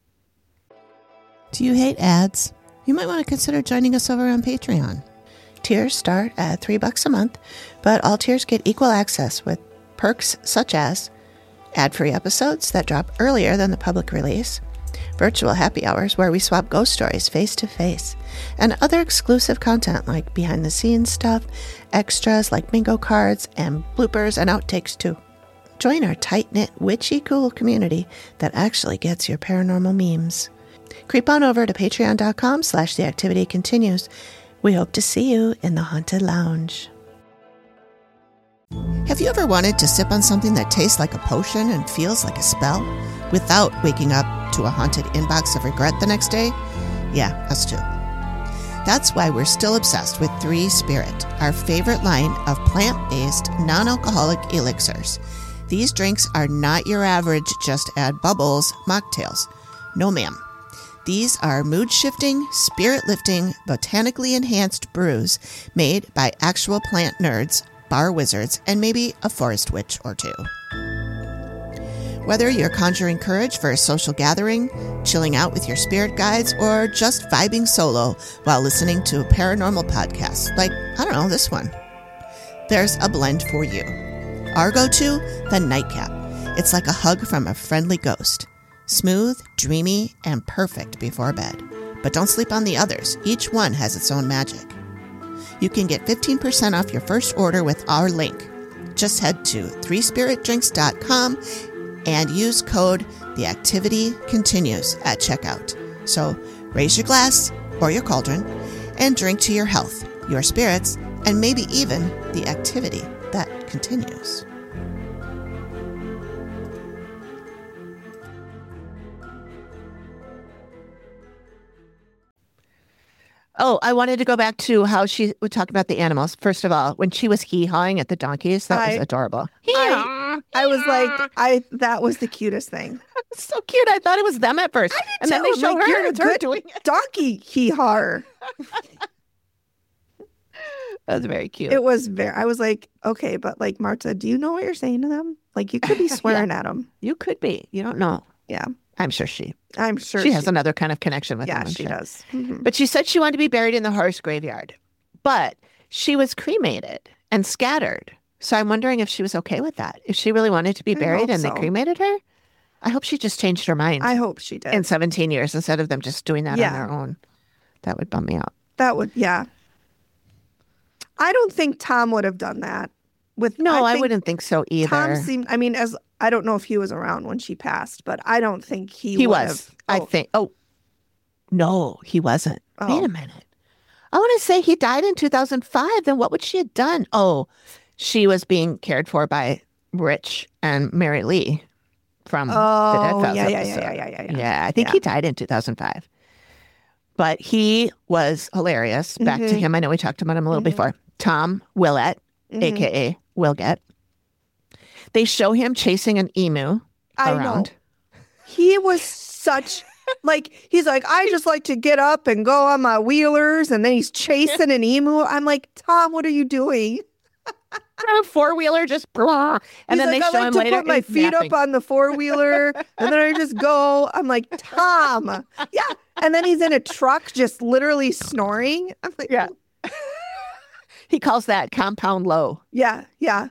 Speaker 2: Do you hate ads? You might want to consider joining us over on Patreon. Tiers start at $3 a month, but all tiers get equal access with perks such as ad-free episodes that drop earlier than the public release, virtual happy hours where we swap ghost stories face-to-face, and other exclusive content like behind-the-scenes stuff, extras like bingo cards, and bloopers and outtakes too. Join our tight-knit, witchy cool community that actually gets your paranormal memes. Creep on over to patreon.com/theactivitycontinues. We hope to see you in the Haunted Lounge. Have you ever wanted to sip on something that tastes like a potion and feels like a spell without waking up to a haunted inbox of regret the next day? Yeah, us too. That's why we're still obsessed with 3 Spirit, our favorite line of plant-based, non-alcoholic elixirs. These drinks are not your average just add bubbles mocktails. No, ma'am. These are mood-shifting, spirit-lifting, botanically enhanced brews made by actual plant nerds, bar wizards, and maybe a forest witch or two. Whether you're conjuring courage for a social gathering, chilling out with your spirit guides, or just vibing solo while listening to a paranormal podcast, like, I don't know, this one, there's a blend for you. Our go-to, the Nightcap. It's like a hug from a friendly ghost. Smooth, dreamy, and perfect before bed. But don't sleep on the others. Each one has its own magic. you can get 15% off your first order with our link. Just head to 3spiritdrinks.com and use code The Activity Continues at checkout. So raise your glass or your cauldron and drink to your health, your spirits, and maybe even the activity that continues. Oh, I wanted to go back to how she would talk about the animals. First of all, when she was hee-hawing at the donkeys, that was adorable.
Speaker 3: I was like, that was the cutest thing.
Speaker 2: So cute. I thought it was them at first. And then they show
Speaker 3: like,
Speaker 2: her,
Speaker 3: you're a
Speaker 2: it's her
Speaker 3: good
Speaker 2: doing it.
Speaker 3: donkey hee-haw.
Speaker 2: That was very cute.
Speaker 3: It was I was like, okay, but like, Marta, do you know what you're saying to them? Like, you could be swearing at them.
Speaker 2: You could be. You don't know.
Speaker 3: Yeah.
Speaker 2: I'm sure she has another kind of connection with them.
Speaker 3: Yeah, she does. Mm-hmm.
Speaker 2: But she said she wanted to be buried in the horse graveyard. But she was cremated and scattered. So I'm wondering if she was okay with that. If she really wanted to be buried and they cremated her. I hope she just changed her mind.
Speaker 3: I hope she did.
Speaker 2: In 17 years instead of them just doing that on their own. That would bum me out.
Speaker 3: That would, yeah. I don't think Tom would have done that.
Speaker 2: I wouldn't think so either.
Speaker 3: Tom seemed, I don't know if he was around when she passed, but I don't think he
Speaker 2: was. I think. Oh, no, he wasn't.
Speaker 3: Oh.
Speaker 2: Wait a minute. I want to say he died in 2005. Then what would she have done? Oh, she was being cared for by Rich and Mary Lee from the Dead Files episode. Yeah, I think he died in 2005. But he was hilarious. Back to him. I know we talked about him a little before. Tom Willett, a.k.a. Wilgett. They show him chasing an emu around.
Speaker 3: I know. He was such, he's like, I just like to get up and go on my wheelers. And then he's chasing an emu. I'm like, Tom, what are you doing?
Speaker 2: A four-wheeler just blah. And then they show him later.
Speaker 3: I like to put my feet up on the four-wheeler. And then I just go. I'm like, Tom. Yeah. And then he's in a truck just literally snoring. I'm like,
Speaker 2: yeah. He calls that compound low.
Speaker 3: Yeah. Yeah.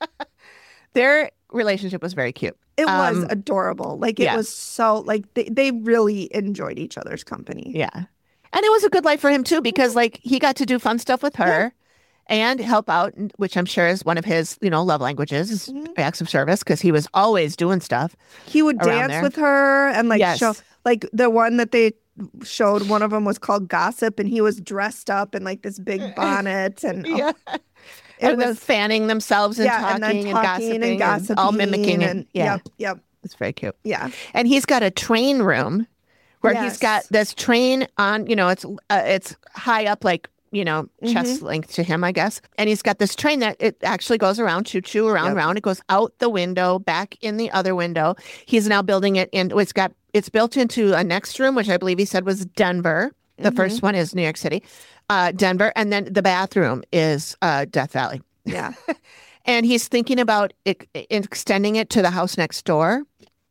Speaker 2: Their relationship was very cute.
Speaker 3: It was adorable. It was so, they really enjoyed each other's company.
Speaker 2: Yeah. And it was a good life for him, too, because, he got to do fun stuff with her and help out, which I'm sure is one of his, love languages, acts of service, because he was always doing stuff.
Speaker 3: He would dance with her and, show, the one that they showed, one of them was called Gossip, and he was dressed up in, this big bonnet. And
Speaker 2: and then fanning themselves and talking and gossiping, all mimicking it. Yeah.
Speaker 3: Yep.
Speaker 2: It's very cute.
Speaker 3: Yeah.
Speaker 2: And he's got a train room where he's got this train on, it's high up, chest length to him, I guess. And he's got this train that it actually goes around, choo-choo, around. It goes out the window, back in the other window. He's now building it in. It's built into a next room, which I believe he said was Denver. The first one is New York City. Denver, and then the bathroom is Death Valley.
Speaker 3: Yeah.
Speaker 2: And he's thinking about extending it to the house next door.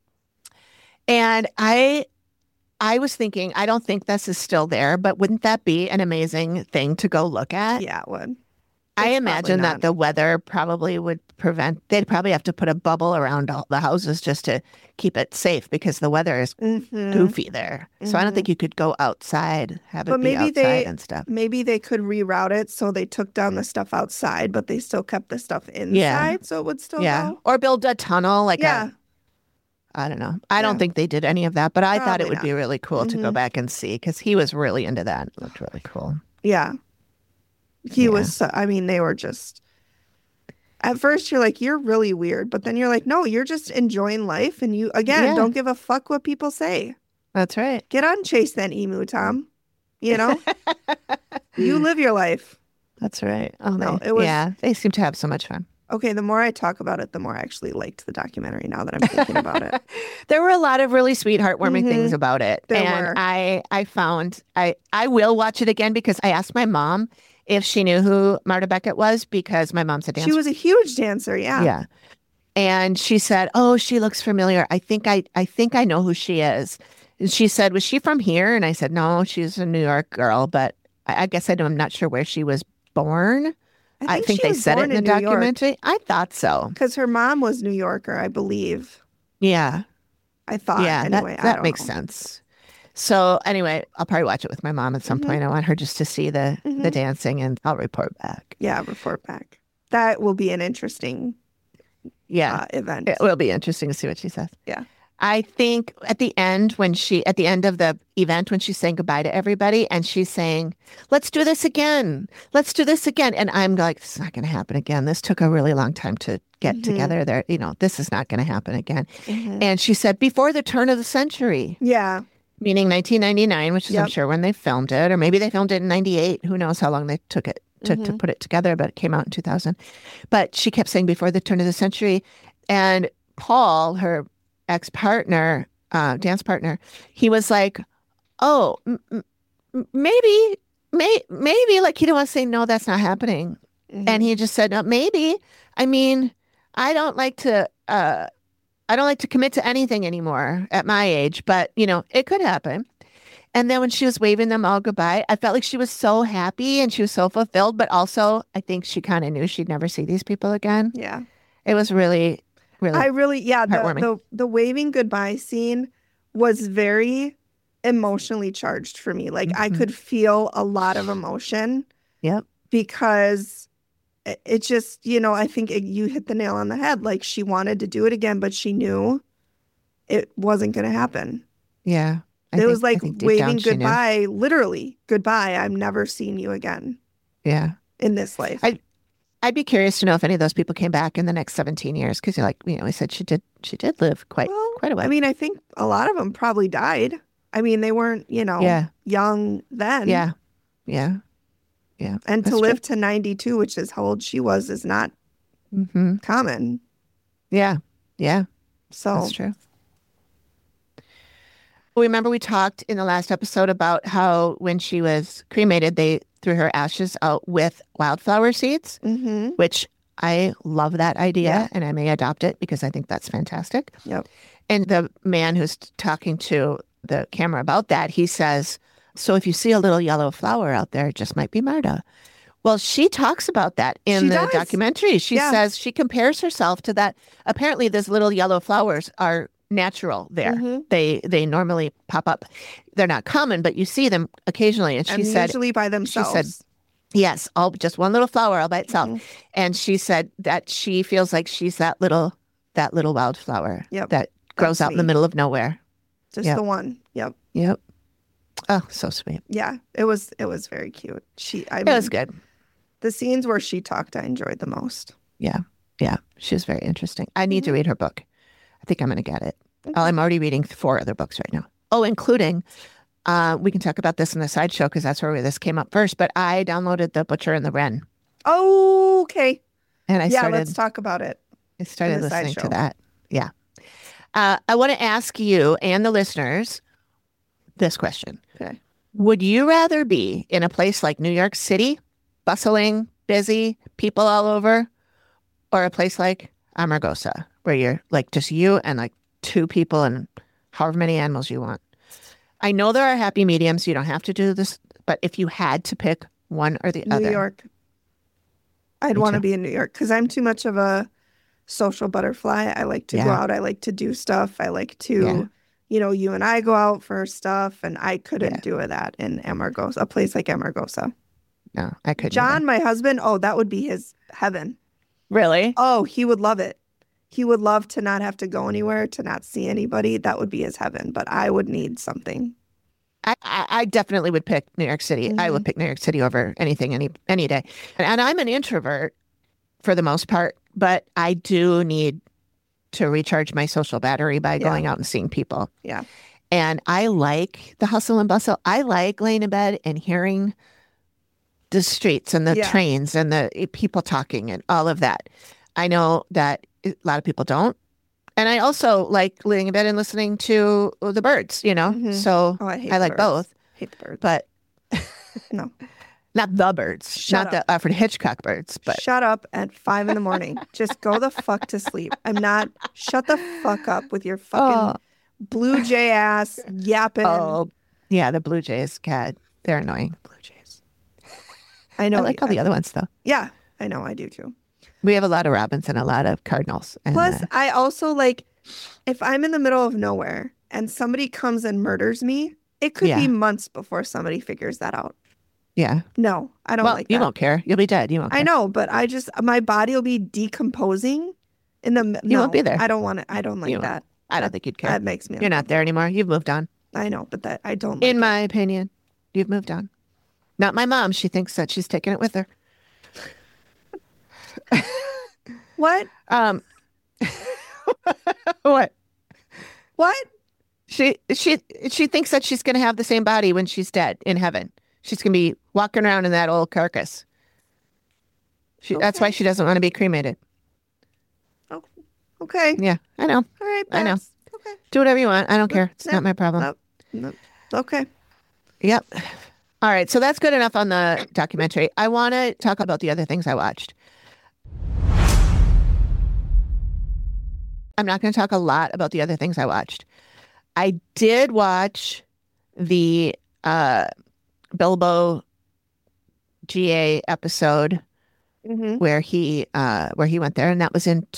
Speaker 2: And I was thinking, I don't think this is still there, but wouldn't that be an amazing thing to go look at?
Speaker 3: Yeah, it would.
Speaker 2: I imagine that the weather probably would they'd probably have to put a bubble around all the houses just to keep it safe because the weather is goofy there. So I don't think you could go outside, have it be outside and stuff.
Speaker 3: Maybe they could reroute it so they took down the stuff outside, but they still kept the stuff inside so it would still go.
Speaker 2: Or build a tunnel I don't know. I don't think they did any of that, but I thought it would be really cool to go back and see because he was really into that. It looked really cool.
Speaker 3: Yeah. He was, they were just, at first you're like, you're really weird. But then you're like, no, you're just enjoying life. And you, again, don't give a fuck what people say.
Speaker 2: That's right.
Speaker 3: Get on Chase that emu, Tom. You live your life.
Speaker 2: That's right. Oh,
Speaker 3: no, it was,
Speaker 2: they seem to have so much fun.
Speaker 3: Okay, the more I talk about it, the more I actually liked the documentary now that I'm thinking about it.
Speaker 2: There were a lot of really sweet, heartwarming things about it.
Speaker 3: There
Speaker 2: were.
Speaker 3: And
Speaker 2: I found, I will watch it again because I asked my mom if she knew who Marta Beckett was because my mom's a dancer.
Speaker 3: She was a huge dancer, yeah.
Speaker 2: Yeah. And she said, oh, she looks familiar. I think I know who she is. And she said, was she from here? And I said, no, she's a New York girl, but I guess I'm not sure where she was born. I think they said it in the documentary. I thought so.
Speaker 3: Because her mom was New Yorker, I believe.
Speaker 2: Yeah.
Speaker 3: I thought.
Speaker 2: Yeah,
Speaker 3: anyway,
Speaker 2: that makes sense. So anyway, I'll probably watch it with my mom at some
Speaker 3: Mhm.
Speaker 2: point. I want her just to see the
Speaker 3: Mhm.
Speaker 2: dancing, and I'll report back.
Speaker 3: Yeah, report back. That will be an interesting
Speaker 2: Yeah,
Speaker 3: event.
Speaker 2: it will be interesting to see what she says.
Speaker 3: Yeah.
Speaker 2: I think at the end at the end of the event, when she's saying goodbye to everybody and she's saying, let's do this again. Let's do this again. And I'm like, it's not going to happen again. This took a really long time to get
Speaker 3: Mhm.
Speaker 2: together there. This is not going to happen again.
Speaker 3: Mhm.
Speaker 2: And she said, before the turn of the century,
Speaker 3: Yeah.
Speaker 2: meaning 1999, which is I'm
Speaker 3: Yep.
Speaker 2: sure when they filmed it, or maybe they filmed it in 98. Who knows how long they took to
Speaker 3: Mhm.
Speaker 2: put it together, but it came out in 2000. But she kept saying before the turn of the century. And Paul, her ex-partner, dance partner, he was like, oh, maybe, like he didn't want to say, no, that's not happening.
Speaker 3: Mhm.
Speaker 2: And he just said, no, maybe. I mean, I don't like to commit to anything anymore at my age, but it could happen. And then when she was waving them all goodbye, I felt like she was so happy and she was so fulfilled, but also I think she kind of knew she'd never see these people again.
Speaker 3: Yeah.
Speaker 2: It was really, really heartwarming.
Speaker 3: The waving goodbye scene was very emotionally charged for me. Like I
Speaker 2: Mhm.
Speaker 3: could feel a lot of emotion
Speaker 2: Yep.
Speaker 3: because it just, I think you hit the nail on the head. Like she wanted to do it again, but she knew it wasn't going to happen.
Speaker 2: Yeah.
Speaker 3: It was like
Speaker 2: deep down
Speaker 3: waving
Speaker 2: she knew.
Speaker 3: goodbye, literally goodbye. I'm never seeing you again
Speaker 2: Yeah.
Speaker 3: in this life.
Speaker 2: I'd be curious to know if any of those people came back in the next 17 years, because we said she did live quite a while.
Speaker 3: I mean, I think a lot of them probably died. I mean, they weren't,
Speaker 2: Yeah.
Speaker 3: young then.
Speaker 2: Yeah. Yeah. Yeah.
Speaker 3: And to
Speaker 2: That's
Speaker 3: live to 92, which is how old she was, is not
Speaker 2: true. Hmm.
Speaker 3: common.
Speaker 2: Yeah. Yeah.
Speaker 3: So
Speaker 2: That's true. Well, remember we talked in the last episode about how when she was cremated, they threw her ashes out with wildflower seeds,
Speaker 3: mhm.
Speaker 2: which I love that idea,
Speaker 3: Yeah.
Speaker 2: and I may adopt it because I think that's fantastic.
Speaker 3: Yep.
Speaker 2: And the man who's talking to the camera about that, he says, so if you see a little yellow flower out there, it just might be Marta. Well, she talks about that in
Speaker 3: She
Speaker 2: the
Speaker 3: does.
Speaker 2: documentary. She
Speaker 3: Yeah.
Speaker 2: says she compares herself to that. Apparently, those little yellow flowers are natural there.
Speaker 3: Mhm.
Speaker 2: They normally pop up. They're not common, but you see them occasionally. And she
Speaker 3: And
Speaker 2: said,
Speaker 3: usually by themselves.
Speaker 2: yes, just one little flower all by itself.
Speaker 3: Mhm.
Speaker 2: And she said that she feels like she's that little wildflower
Speaker 3: Yep.
Speaker 2: that grows
Speaker 3: That's
Speaker 2: out in the
Speaker 3: me.
Speaker 2: middle of nowhere.
Speaker 3: Just
Speaker 2: Yep.
Speaker 3: the one. Yep.
Speaker 2: Yep. Oh, so sweet.
Speaker 3: Yeah. It was very cute. I
Speaker 2: It
Speaker 3: mean,
Speaker 2: was good.
Speaker 3: the scenes where she talked, I enjoyed the most.
Speaker 2: Yeah. Yeah. She was very interesting. I need
Speaker 3: Mm-hmm.
Speaker 2: to read her book. I think I'm going to get it. I'm already reading 4 other books right now. Oh, including, we can talk about this in the sideshow because that's where this came up first, but I downloaded The Butcher and the Wren.
Speaker 3: Oh, okay.
Speaker 2: And I
Speaker 3: Yeah,
Speaker 2: started,
Speaker 3: let's talk about it.
Speaker 2: I started
Speaker 3: in the
Speaker 2: listening to
Speaker 3: sideshow.
Speaker 2: that. Yeah. I want to ask you and the listeners this question.
Speaker 3: Okay.
Speaker 2: Would you rather be in a place like New York City, bustling, busy, people all over, or a place like Amargosa, where you're like just you and like 2 people and however many animals you want? I know there are happy mediums. You don't have to do this, but if you had to pick one or the other.
Speaker 3: New York. I'd
Speaker 2: Me
Speaker 3: want to
Speaker 2: too.
Speaker 3: be in New York because I'm too much of a social butterfly. I like to go
Speaker 2: Yeah.
Speaker 3: out. I like to do stuff. I like to,
Speaker 2: Yeah.
Speaker 3: you and I go out for stuff, and I couldn't
Speaker 2: Yeah.
Speaker 3: do that in Amargosa, a place like Amargosa.
Speaker 2: No, I couldn't.
Speaker 3: John,
Speaker 2: either.
Speaker 3: my husband, oh, that would be his heaven.
Speaker 2: Really?
Speaker 3: Oh, he would love it. He would love to not have to go anywhere, to not see anybody. That would be his heaven, but I would need something.
Speaker 2: I definitely would pick New York City. I
Speaker 3: Mm-hmm.
Speaker 2: would pick New York City over anything, any day. And I'm an introvert for the most part, but I do need to recharge my social battery by going out and seeing people.
Speaker 3: Yeah.
Speaker 2: And I like the hustle and bustle. I like laying in bed and hearing the streets and the
Speaker 3: Yeah.
Speaker 2: trains and the people talking and all of that. I know that a lot of people don't. And I also like laying in bed and listening to the birds,
Speaker 3: Mhm.
Speaker 2: So
Speaker 3: Oh, I hate
Speaker 2: I
Speaker 3: the
Speaker 2: like
Speaker 3: birds.
Speaker 2: both,
Speaker 3: Hate the birds.
Speaker 2: but
Speaker 3: No.
Speaker 2: not the birds,
Speaker 3: Shut
Speaker 2: not the Alfred Hitchcock birds, but
Speaker 3: Shut up at 5 a.m. Just go the fuck to sleep. Shut the fuck up with your fucking blue jay ass yapping.
Speaker 2: oh, yeah, the Blue Jays, God, they're annoying. Blue Jays.
Speaker 3: I know.
Speaker 2: I like all the other ones though.
Speaker 3: Yeah, I know. I do too.
Speaker 2: We have a lot of robins and a lot of cardinals. And,
Speaker 3: Plus, I also like if I'm in the middle of nowhere and somebody comes and murders me, It could
Speaker 2: Yeah.
Speaker 3: be months before somebody figures that out.
Speaker 2: Yeah.
Speaker 3: No, I don't
Speaker 2: Well,
Speaker 3: like
Speaker 2: you
Speaker 3: that.
Speaker 2: won't care. You'll be dead. You won't care.
Speaker 3: I know, but my body will be decomposing
Speaker 2: You won't be there.
Speaker 3: I don't want it. I don't like
Speaker 2: You won't.
Speaker 3: that.
Speaker 2: I don't think you'd care.
Speaker 3: That makes me
Speaker 2: You're not there anymore. You've moved on.
Speaker 3: I know, but that I don't like
Speaker 2: In my opinion, you've moved on. Not my mom. She thinks that she's taking it with her.
Speaker 3: What?
Speaker 2: What?
Speaker 3: What?
Speaker 2: She thinks that she's going to have the same body when she's dead in heaven. She's going to be walking around in that old carcass. That's why she doesn't want to be cremated.
Speaker 3: Oh, okay.
Speaker 2: Yeah, I know.
Speaker 3: All right,
Speaker 2: I know.
Speaker 3: Babs. Okay.
Speaker 2: Do whatever you want. I don't care. It's not my problem.
Speaker 3: Nope. Okay.
Speaker 2: Yep. All right. So that's good enough on the documentary. I want to talk about the other things I watched. I'm not going to talk a lot about the other things I watched. I did watch the Bilbo GA episode where he went there, and that was in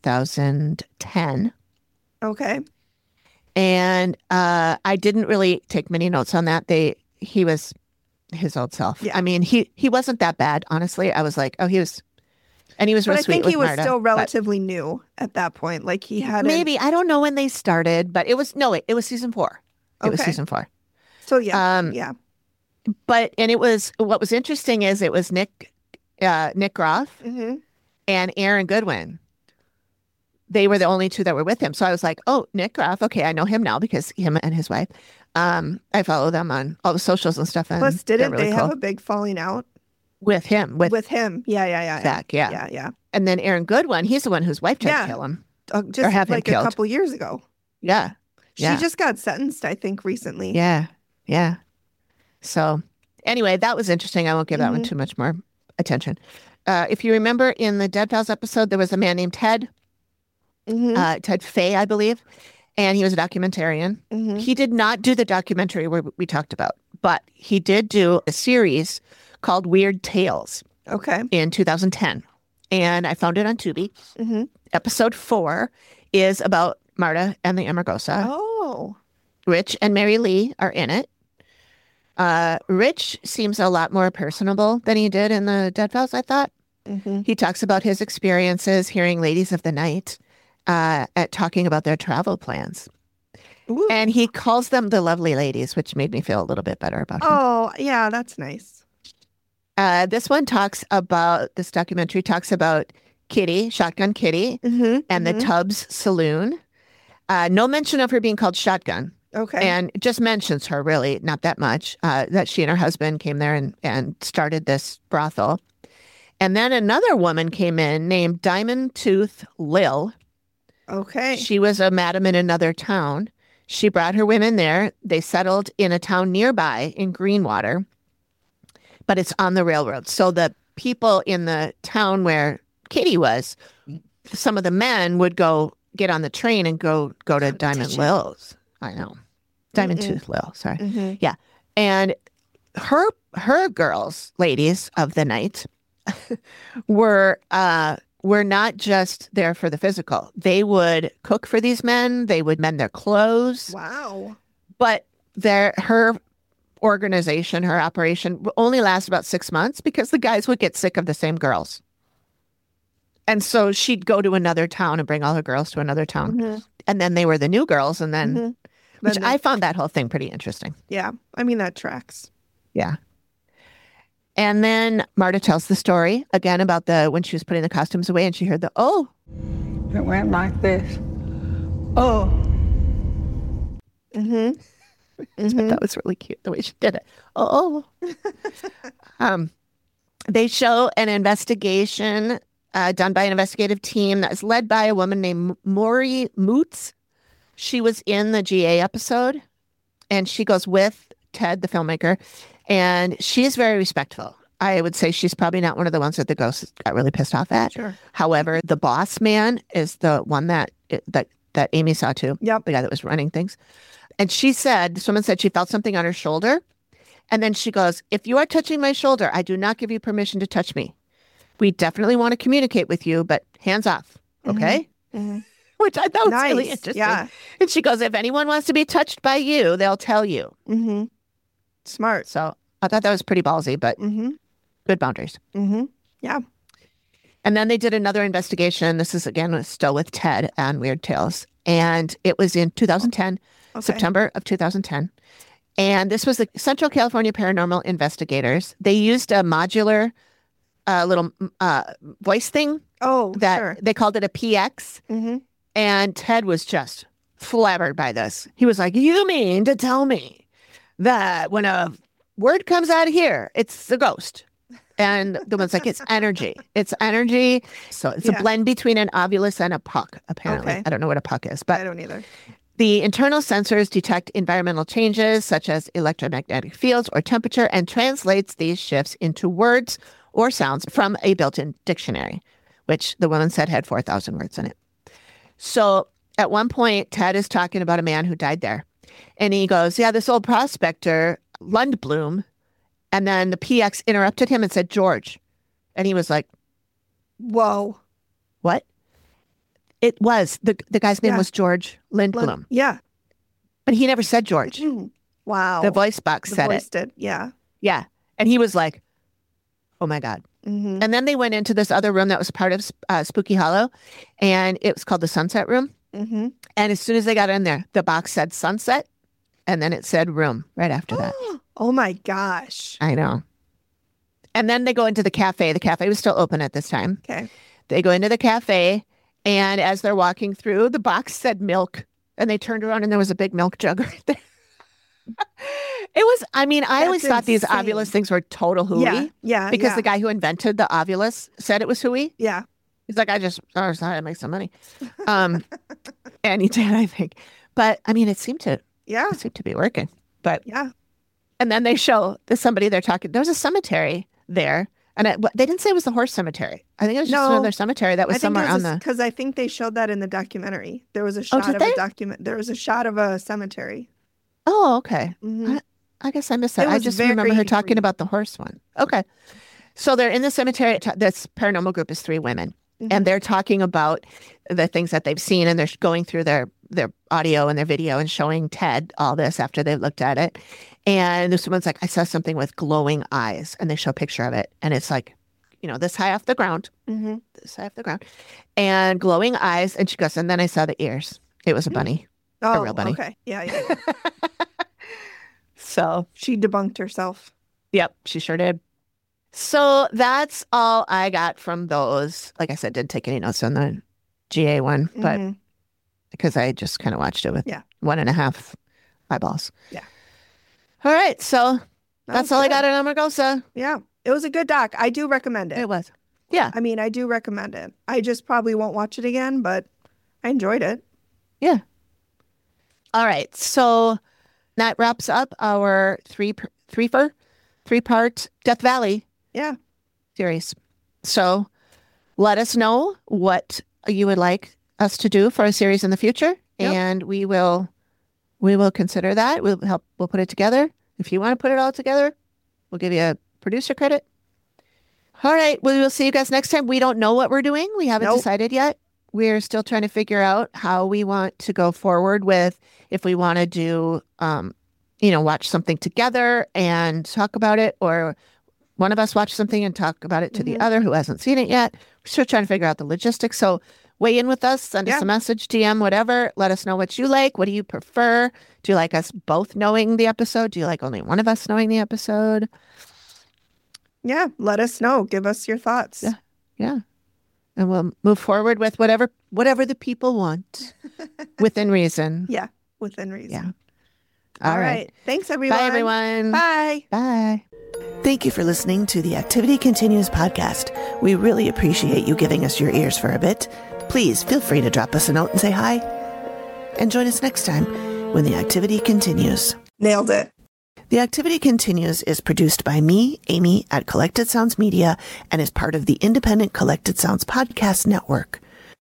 Speaker 2: 2010.
Speaker 3: Okay.
Speaker 2: And I didn't really take many notes on that. He was his old self.
Speaker 3: Yeah.
Speaker 2: I mean, he wasn't that bad, honestly. I was like, oh, he was real
Speaker 3: But I
Speaker 2: sweet
Speaker 3: think
Speaker 2: with
Speaker 3: he was
Speaker 2: Marta,
Speaker 3: still
Speaker 2: but
Speaker 3: relatively new at that point. Like he had
Speaker 2: maybe, I don't know when they started, but it was season 4. It was
Speaker 3: Okay.
Speaker 2: season 4.
Speaker 3: So yeah,
Speaker 2: Um, But what was interesting is it was Nick Groff and Aaron Goodwin. They were the only two that were with him. So I was like, oh, Nick Groff. Okay, I know him now because him and his wife. I follow them on all the socials and stuff. And
Speaker 3: Plus,
Speaker 2: they're
Speaker 3: didn't
Speaker 2: really
Speaker 3: they
Speaker 2: cool.
Speaker 3: have a big falling out
Speaker 2: With him?
Speaker 3: with him? Yeah.
Speaker 2: Zach, yeah.
Speaker 3: Yeah.
Speaker 2: And then Aaron Goodwin, he's the one whose wife tried
Speaker 3: Yeah.
Speaker 2: to kill him.
Speaker 3: Just
Speaker 2: have him
Speaker 3: like a
Speaker 2: killed.
Speaker 3: couple years ago.
Speaker 2: Yeah.
Speaker 3: She
Speaker 2: Yeah.
Speaker 3: just got sentenced, I think, recently.
Speaker 2: Yeah. Yeah. So anyway, that was interesting. I won't give that one too much more attention. If you remember in the Dead Files episode, there was a man named Ted. Ted Fay, I believe. And he was a documentarian. He did not do the documentary where we talked about, but he did do a series called Weird Tales
Speaker 3: Okay.
Speaker 2: in 2010. And I found it on Tubi. Episode 4 is about Marta and the Amargosa.
Speaker 3: Oh.
Speaker 2: Rich and Mary Lee are in it. Rich seems a lot more personable than he did in the Dead Files, I thought. He talks about his experiences hearing Ladies of the Night at talking about their travel plans.
Speaker 3: Ooh.
Speaker 2: And he calls them the lovely ladies, which made me feel a little bit better about him.
Speaker 3: Oh, yeah, that's nice.
Speaker 2: This documentary talks about Kitty, Shotgun Kitty, and the Tubbs Saloon. No mention of her being called Shotgun.
Speaker 3: Okay.
Speaker 2: And just mentions her, really, not that much, that she and her husband came there and started this brothel. And then another woman came in named Diamond Tooth Lil.
Speaker 3: Okay.
Speaker 2: She was a madam in another town. She brought her women there. They settled in a town nearby in Greenwater, but it's on the railroad. So the people in the town where Kitty was, some of the men would go get on the train and go to Diamond Lil's. I know. Diamond Tooth Lil, sorry. Yeah. And her girls, ladies of the night, were not just there for the physical. They would cook for these men. They would mend their clothes.
Speaker 3: Wow.
Speaker 2: But her organization, her operation only lasted about 6 months because the guys would get sick of the same girls. And so she'd go to another town and bring all her girls to another town. And then they were the new girls. And then, I found that whole thing pretty interesting.
Speaker 3: Yeah. I mean, that tracks.
Speaker 2: Yeah. And then Marta tells the story again about when she was putting the costumes away and she heard the, oh.
Speaker 4: It went like this. Oh.
Speaker 2: That was really cute the way she did it. Oh. They show an investigation done by an investigative team that's led by a woman named Maury Moots. She was in the GA episode, and she goes with Ted, the filmmaker, and she is very respectful. I would say she's probably not one of the ones that the ghost got really pissed off at.
Speaker 3: Sure.
Speaker 2: However, the boss man is the one that Amy saw too.
Speaker 3: Yep.
Speaker 2: The guy that was running things. And someone said she felt something on her shoulder. And then she goes, if you are touching my shoulder, I do not give you permission to touch me. We definitely want to communicate with you, but hands off. Okay. which I thought was really
Speaker 3: Nice.
Speaker 2: interesting.
Speaker 3: Yeah.
Speaker 2: And she goes, if anyone wants to be touched by you, they'll tell you.
Speaker 3: Mm-hmm. Smart.
Speaker 2: So I thought that was pretty ballsy, but
Speaker 3: Mm-hmm.
Speaker 2: good boundaries.
Speaker 3: Mm-hmm. Yeah.
Speaker 2: And then they did another investigation. This is, again, still with Ted and Weird Tales. And it was in 2010,
Speaker 3: Okay.
Speaker 2: September of 2010. And this was the Central California Paranormal Investigators. They used a modular little voice thing
Speaker 3: Oh,
Speaker 2: that
Speaker 3: sure.
Speaker 2: they called it a PX.
Speaker 3: Mm-hmm.
Speaker 2: And Ted was just flabbered by this. He was like, you mean to tell me that when a word comes out of here, it's a ghost? And the one's like, it's energy. It's energy. So it's a blend between an ovulus and a puck, apparently.
Speaker 3: Okay.
Speaker 2: I don't know what a puck is,
Speaker 3: I
Speaker 2: but
Speaker 3: don't either.
Speaker 2: the internal sensors detect environmental changes such as electromagnetic fields or temperature and translates these shifts into words or sounds from a built-in dictionary, which the woman said had 4,000 words in it. So at one point, Ted is talking about a man who died there. And he goes, yeah, this old prospector, Lundblom. And then the PX interrupted him and said, George. And he was like,
Speaker 3: Whoa.
Speaker 2: what? It was. The guy's name
Speaker 3: Yeah.
Speaker 2: was George Lindblom.
Speaker 3: Yeah.
Speaker 2: But he never said George.
Speaker 3: Mhm. Wow.
Speaker 2: The voice box
Speaker 3: The
Speaker 2: said
Speaker 3: voice
Speaker 2: it.
Speaker 3: did. Yeah.
Speaker 2: Yeah. And he was like, oh my God.
Speaker 3: Mm-hmm.
Speaker 2: And then they went into this other room that was part of Spooky Hollow. And it was called the Sunset Room.
Speaker 3: Mm-hmm.
Speaker 2: And as soon as they got in there, the box said sunset. And then it said room right after that.
Speaker 3: Oh my gosh.
Speaker 2: I know. And then they go into the cafe. The cafe was still open at this time.
Speaker 3: Okay.
Speaker 2: They go into the cafe. And as they're walking through, the box said milk. And they turned around and there was a big milk jug right there. It was, I mean, I always
Speaker 3: That's
Speaker 2: thought these
Speaker 3: insane.
Speaker 2: ovulus things were total hooey.
Speaker 3: Yeah. Yeah.
Speaker 2: Because
Speaker 3: yeah.
Speaker 2: the guy who invented the ovulus said it was hooey.
Speaker 3: Yeah.
Speaker 2: He's like, I just thought I'd make some money. And he did, I think. But I mean, it seemed to be working. But
Speaker 3: Yeah.
Speaker 2: and then they show somebody they're talking. There was a cemetery there. And they didn't say it was the horse cemetery. I think it was just
Speaker 3: No.
Speaker 2: another cemetery that was somewhere on the.
Speaker 3: Because I think they showed that in the documentary. There was a shot
Speaker 2: did
Speaker 3: of a
Speaker 2: they?
Speaker 3: document. There was a shot of a cemetery.
Speaker 2: Oh, okay.
Speaker 3: Mhm.
Speaker 2: I guess I missed that.
Speaker 3: It
Speaker 2: I
Speaker 3: was
Speaker 2: just remember her
Speaker 3: very
Speaker 2: talking
Speaker 3: creepy.
Speaker 2: about the horse one. Okay. So they're in the cemetery. This paranormal group is 3 women. And they're talking about the things that they've seen. And they're going through their audio and their video and showing Ted all this after they've looked at it. And this woman's like, I saw something with glowing eyes. And they show a picture of it. And it's like, this high off the ground.
Speaker 3: Mm-hmm.
Speaker 2: This high off the ground. And glowing eyes. And she goes, and then I saw the ears. It was a bunny.
Speaker 3: Oh,
Speaker 2: real bunny.
Speaker 3: okay. Yeah, yeah.
Speaker 2: So,
Speaker 3: She debunked herself.
Speaker 2: yep, she sure did. So that's all I got from those. Like I said, didn't take any notes on the GA one, but
Speaker 3: Mhm.
Speaker 2: because I just kind of watched it with
Speaker 3: Yeah.
Speaker 2: 1.5 eyeballs.
Speaker 3: Yeah.
Speaker 2: All right. So
Speaker 3: That
Speaker 2: that's
Speaker 3: was
Speaker 2: all I
Speaker 3: good.
Speaker 2: got on Amargosa.
Speaker 3: Yeah. It was a good doc. I do recommend it.
Speaker 2: It was. Yeah.
Speaker 3: I mean, I do recommend it. I just probably won't watch it again, but I enjoyed it.
Speaker 2: Yeah. All right. So that wraps up our three-part Death Valley
Speaker 3: Yeah.
Speaker 2: series. So let us know what you would like us to do for a series in the future.
Speaker 3: Yep.
Speaker 2: And we will consider that. We'll put it together. If you want to put it all together, we'll give you a producer credit. All right. We will see you guys next time. We don't know what we're doing. We haven't
Speaker 3: Nope.
Speaker 2: decided yet. We're still trying to figure out how we want to go forward with, if we want to do, watch something together and talk about it, or one of us watch something and talk about it to the other who hasn't seen it yet. We're still trying to figure out the logistics. So weigh in with us, send us a message, DM, whatever. Let us know what you like. What do you prefer? Do you like us both knowing the episode? Do you like only one of us knowing the episode?
Speaker 3: Yeah. Let us know. Give us your thoughts.
Speaker 2: Yeah. Yeah. And we'll move forward with whatever the people want within reason.
Speaker 3: Yeah. Within reason.
Speaker 2: Yeah.
Speaker 3: All right. Thanks, everyone.
Speaker 2: Bye, everyone.
Speaker 3: Bye.
Speaker 2: Bye.
Speaker 5: Thank you for listening to the Activity Continues podcast. We really appreciate you giving us your ears for a bit. Please feel free to drop us a note and say hi. And join us next time when the activity continues.
Speaker 3: Nailed it.
Speaker 5: The Activity Continues is produced by me, Amy, at Collected Sounds Media, and is part of the independent Collected Sounds podcast network.